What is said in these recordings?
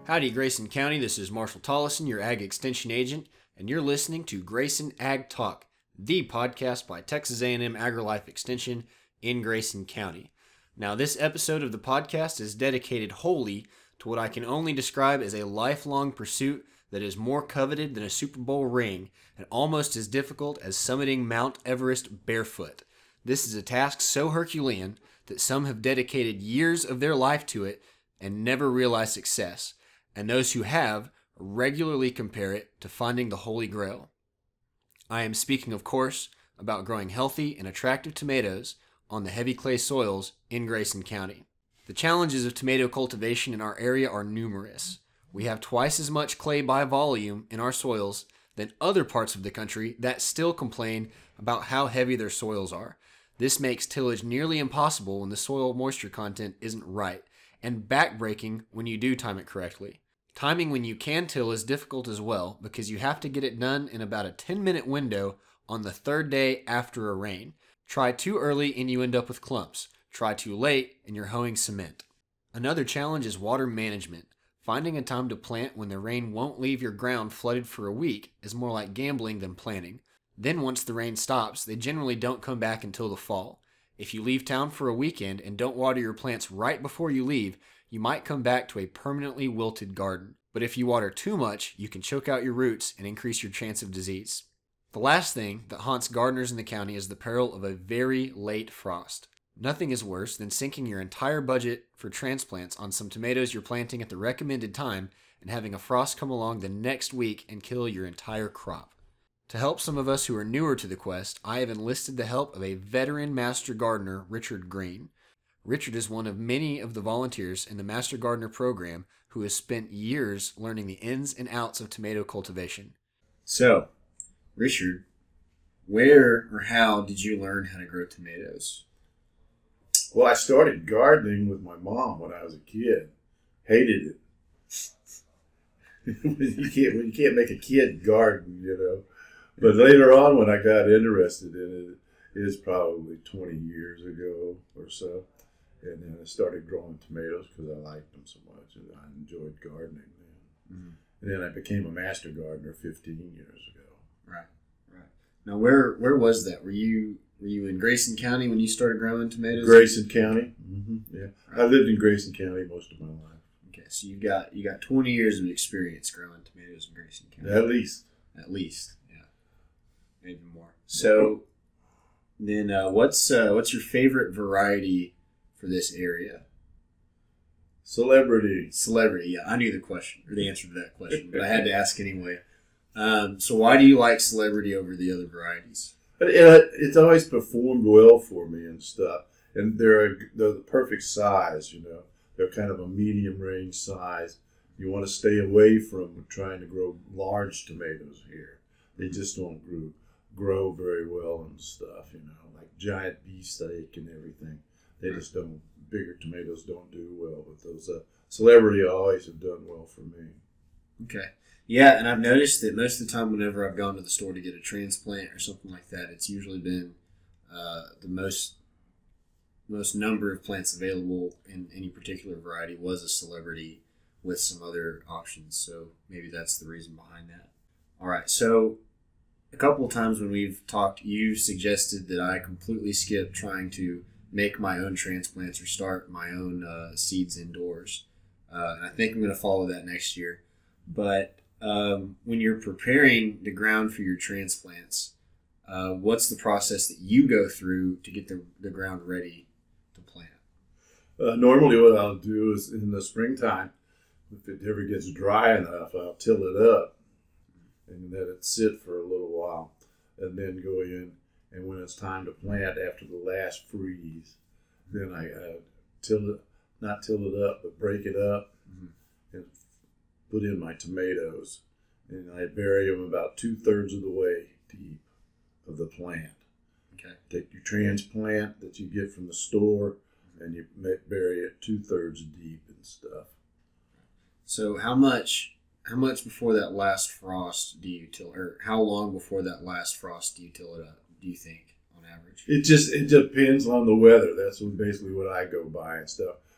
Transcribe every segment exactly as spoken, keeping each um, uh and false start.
Howdy, Grayson County. This is Marshall Tollison, your Ag Extension Agent, and you're listening to Grayson Ag Talk, the podcast by Texas A and M AgriLife Extension in Grayson County. Now, this episode of the podcast is dedicated wholly to what I can only describe as a lifelong pursuit that is more coveted than a Super Bowl ring and almost as difficult as summiting Mount Everest barefoot. This is a task so Herculean that some have dedicated years of their life to it and never realized success. And those who have regularly compare it to finding the Holy Grail. I am speaking, of course, about growing healthy and attractive tomatoes on the heavy clay soils in Grayson County. The challenges of tomato cultivation in our area are numerous. We have twice as much clay by volume in our soils than other parts of the country that still complain about how heavy their soils are. This makes tillage nearly impossible when the soil moisture content isn't right, and backbreaking when you do time it correctly. Timing when you can till is difficult as well because you have to get it done in about a ten minute window on the third day after a rain. Try too early and you end up with clumps. Try too late and you're hoeing cement. Another challenge is water management. Finding a time to plant when the rain won't leave your ground flooded for a week is more like gambling than planning. Then once the rain stops, they generally don't come back until the fall. If you leave town for a weekend and don't water your plants right before you leave, you might come back to a permanently wilted garden. But if you water too much, you can choke out your roots and increase your chance of disease. The last thing that haunts gardeners in the county is the peril of a very late frost. Nothing is worse than sinking your entire budget for transplants on some tomatoes you're planting at the recommended time and having a frost come along the next week and kill your entire crop. To help some of us who are newer to the quest, I have enlisted the help of a veteran master gardener, Richard Green. Richard is one of many of the volunteers in the Master Gardener program who has spent years learning the ins and outs of tomato cultivation. So, Richard, where or how did you learn how to grow tomatoes? Well, I started gardening with my mom when I was a kid. Hated it. you can't you can't make a kid garden, you know. But later on, when I got interested in it, it was probably twenty years ago or so. And then I started growing tomatoes because I liked them so much, and I enjoyed gardening then. Mm-hmm. And then I became a master gardener fifteen years ago. Right, right. Now, where where was that? Were you were you in Grayson County when you started growing tomatoes? Grayson County. Mm-hmm. Yeah, right. I lived in Grayson County most of my life. Okay, so you got you got twenty years of experience growing tomatoes in Grayson County. At least. At least, yeah, maybe more. So, then uh, what's uh, what's your favorite variety for this area? Celebrity. Celebrity, yeah. I knew the question, or the answer to that question, but I had to ask anyway. Um, so why do you like Celebrity over the other varieties? It, it's always performed well for me and stuff. And they're, a, they're the perfect size, you know. They're kind of a medium range size. You want to stay away from trying to grow large tomatoes here. They just don't grow, grow very well and stuff, you know, like giant beefsteak and everything. They just don't, bigger tomatoes don't do well with those. Uh, Celebrity always have done well for me. Okay. Yeah, and I've noticed that most of the time whenever I've gone to the store to get a transplant or something like that, it's usually been uh, the most most number of plants available in any particular variety was a Celebrity with some other options. So maybe that's the reason behind that. All right, so a couple of times when we've talked, you suggested that I completely skip trying to make my own transplants or start my own uh, seeds indoors. Uh, and I think I'm going to follow that next year. But um, when you're preparing the ground for your transplants, uh, what's the process that you go through to get the, the ground ready to plant? Uh, normally what I'll do is in the springtime, if it ever gets dry enough, I'll till it up and let it sit for a little while and then go in. And when it's time to plant after the last freeze, then I uh, till it, not till it up, but break it up mm-hmm. and put in my tomatoes. And I bury them about two thirds of the way deep of the plant. Okay. Take your transplant that you get from the store and you bury it two thirds deep and stuff. So how much how much before that last frost do you till, or how long before that last frost do you till it up? Do you think on average? It just it depends on the weather. That's what, basically what I go by and stuff.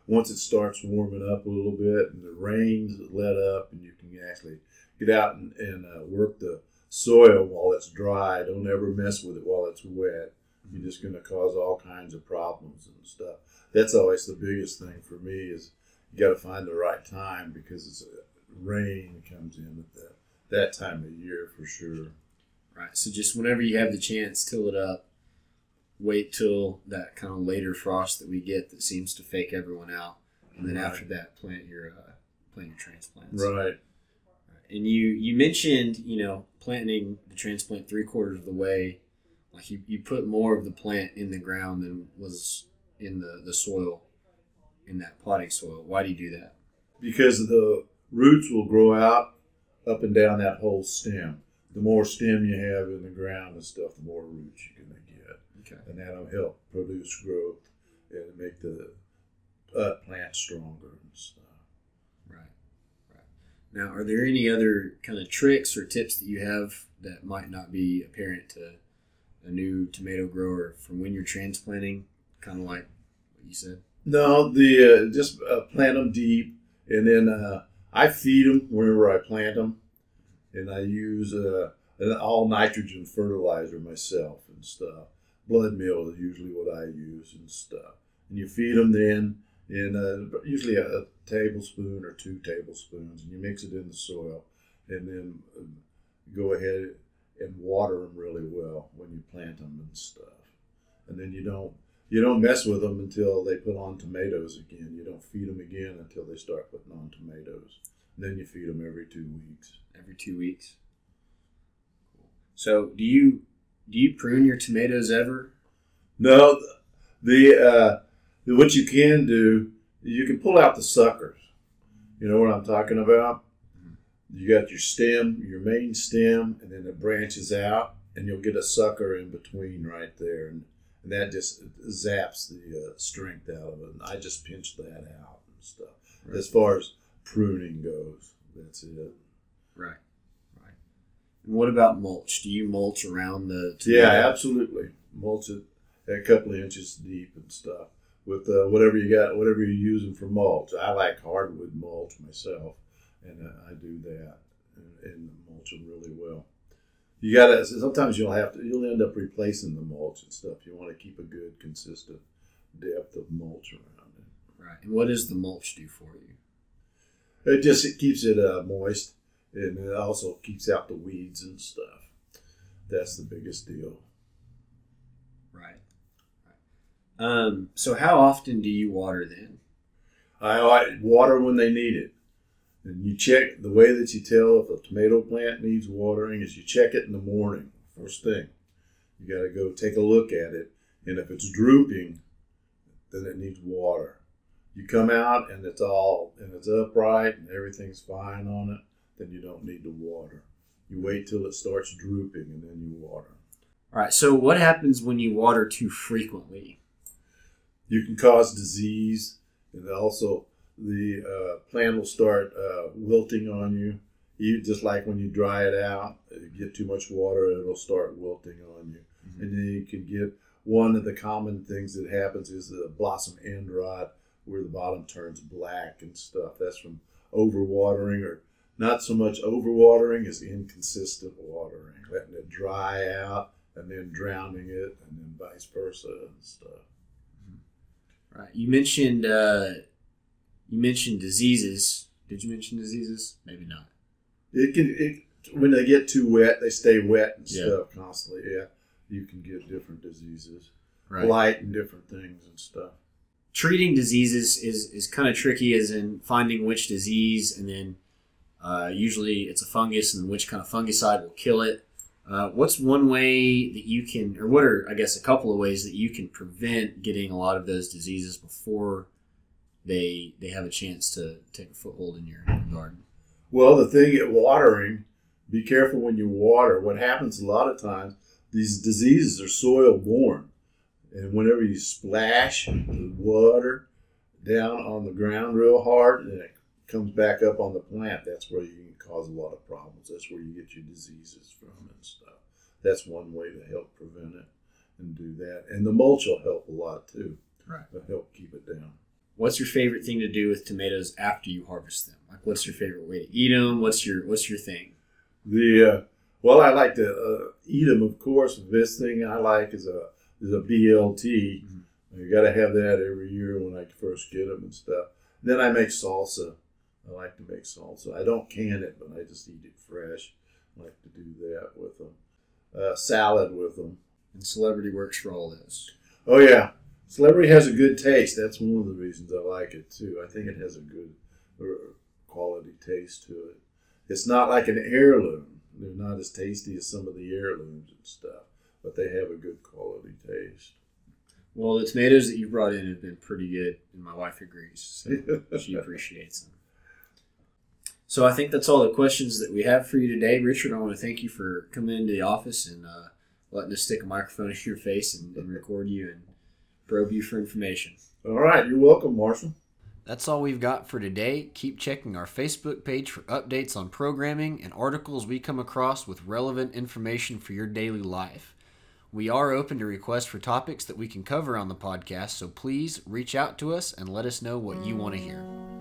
once it starts warming up a little bit and the rains let up and you can actually get out and, and uh, work the soil while it's dry. Don't ever mess with it while it's wet. You're just going to cause all kinds of problems and stuff. That's always the biggest thing for me is you got to find the right time because it's uh, rain comes in at that, that time of year for sure. Right. So just whenever you have the chance, till it up. Wait till that kind of later frost that we get that seems to fake everyone out, and then right. after that, plant your uh, plant your transplants. Right. And you you mentioned you know planting the transplant three quarters of the way, like you, you put more of the plant in the ground than was in the, the soil, in that potting soil. Why do you do that? Because the roots will grow out up and down that whole stem. The more stem you have in the ground and stuff, the more roots you're going to get. Okay. And that'll help produce growth and make the uh, plant stronger and stuff. Right, right. Now, are there any other kind of tricks or tips that you have that might not be apparent to a new tomato grower from when you're transplanting, kind of like what you said? No, the uh, just uh, plant them deep, and then uh, I feed them whenever I plant them, and I use uh, an all nitrogen fertilizer myself and stuff. Blood meal is usually what I use and stuff. And you feed them then in uh, usually a, a tablespoon or two tablespoons, and you mix it in the soil, and then uh, go ahead and water them really well when you plant them and stuff. And then you don't you don't mess with them until they put on tomatoes again. You don't feed them again until they start putting on tomatoes. And then you feed them every two weeks. Every two weeks. Cool. So do you do you prune your tomatoes ever? No, the uh, what you can do, you can pull out the suckers. You know what I'm talking about? Mm-hmm. You got your stem, your main stem, and then it branches out, and you'll get a sucker in between right there, and, and that just zaps the uh, strength out of it. And I just pinch that out and stuff. Right. As far as pruning goes, that's it. Right. And what about mulch? Do you mulch around the tomato? Yeah, absolutely. Mulch it a couple of inches deep and stuff with uh, whatever you got, whatever you're using for mulch. I like hardwood mulch myself, and uh, I do that and, and mulch them really well. You gotta. Sometimes you'll have to. You'll end up replacing the mulch and stuff. You want to keep a good, consistent depth of mulch around it. Right. And what does the mulch do for you? It just it keeps it uh, moist. And it also keeps out the weeds and stuff. That's the biggest deal. Right. Right. Um, so how often do you water then? I, I water when they need it. And you check, the way that you tell if a tomato plant needs watering is you check it in the morning, first thing. You got to go take a look at it. And if it's drooping, then it needs water. You come out and it's all, and it's upright and everything's fine on it, then you don't need to water. You wait till it starts drooping and then you water. All right, so what happens when you water too frequently? You can cause disease, and also the uh, plant will start uh, wilting on you. You. Just like when you dry it out, you get too much water, it'll start wilting on you. Mm-hmm. And then you can get, one of the common things that happens is the blossom end rot, where the bottom turns black and stuff. That's from overwatering, or not so much overwatering as inconsistent watering, letting it dry out and then drowning it, and then vice versa and stuff. Right. You mentioned uh, you mentioned diseases. Did you mention diseases? Maybe not. It can it when they get too wet, they stay wet and yeah. stuff constantly. Yeah, you can get different diseases, right. blight and different things and stuff. Treating diseases is is kind of tricky, as in finding which disease, and then uh, usually it's a fungus, and then which kind of fungicide will kill it. Uh, what's one way that you can, or what are, I guess, a couple of ways that you can prevent getting a lot of those diseases before they they have a chance to take a foothold in your garden? Well, the thing at watering, be careful when you water. What happens a lot of times, these diseases are soil borne. And whenever you splash the water down on the ground real hard and it comes back up on the plant, that's where you can cause a lot of problems. That's where you get your diseases from and stuff. That's one way to help prevent it and do that. And the mulch will help a lot too. Right. It'll help keep it down. what's your favorite thing to do with tomatoes after you harvest them? Like, what's your favorite way to eat them? What's your What's your thing? The uh, well, I like to uh, eat them, of course. The best thing I like is a is a B L T. Mm-hmm. You got to have that every year when I first get them and stuff. Then I make salsa. I like to make salsa. I don't can it, but I just eat it fresh. I like to do that with them. Uh, salad with them. And Celebrity works for all those. Oh yeah, Celebrity has a good taste. That's one of the reasons I like it too. I think it has a good uh, quality taste to it. It's not like an heirloom. They're not as tasty as some of the heirlooms and stuff, but they have a good quality taste. Well, the tomatoes that you brought in have been pretty good, and my wife agrees, so she appreciates them. So I think that's all the questions that we have for you today. Richard, I want to thank you for coming into the office and uh, letting us stick a microphone in your face and, and record you and probe you for information. All right. You're welcome, Marshall. That's all we've got for today. Keep checking our Facebook page for updates on programming and articles we come across with relevant information for your daily life. We are open to requests for topics that we can cover on the podcast, so please reach out to us and let us know what you want to hear.